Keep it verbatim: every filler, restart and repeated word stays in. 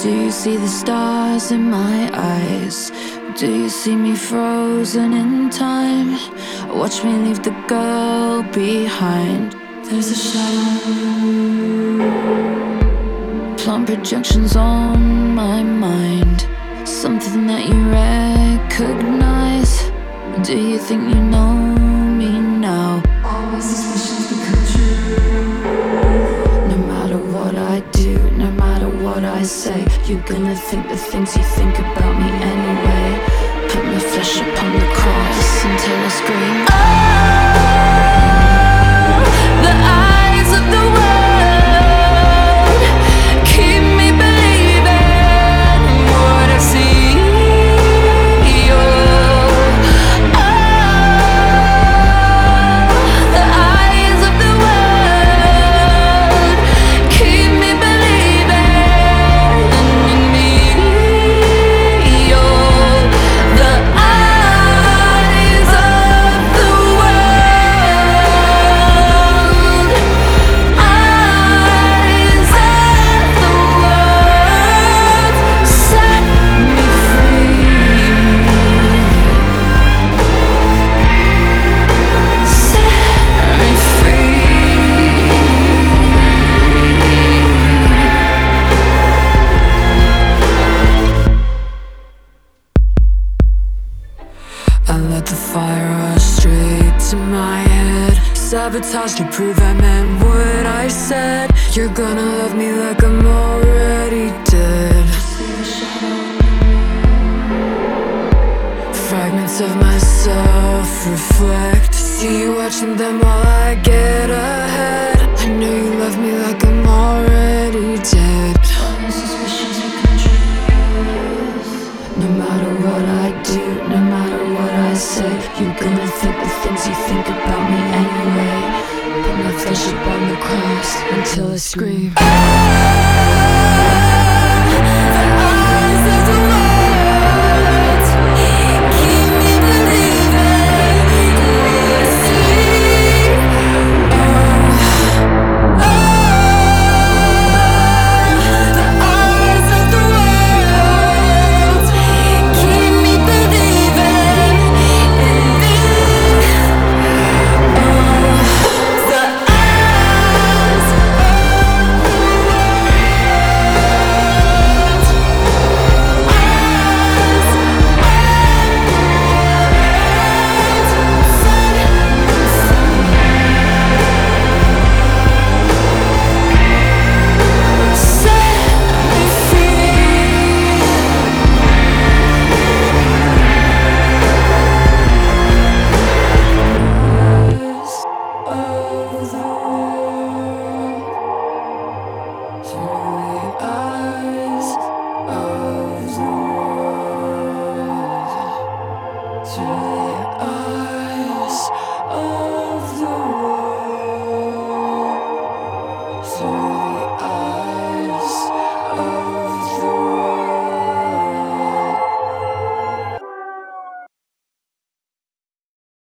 Do you see the stars in my eyes? Do you see me frozen in time? Watch me leave the girl behind. There's a shadow, plumb projections on my mind, something that you recognize. Do you think you know me now? All my suspicions become true. No matter what I do, no matter what I say, you're gonna think the things you think about me anyway. Put my flesh upon the cross until I scream. Oh, the eyes of the world keep me believing in what I see. Oh, the eyes of the world keep me believing in me. Oh, the eyes of the world, eyes of the world, set me free, set me free. I let the fire rush straight to my head. Sabotage to prove I meant what I said. You're gonna love me like I'm already dead. Fragments of myself reflect. See you watching them while I get ahead. I know you love me like I'm already dead. No matter what I do, no matter what I say, you're gonna think the things you think about me anyway. Put my flesh upon the cross until I scream.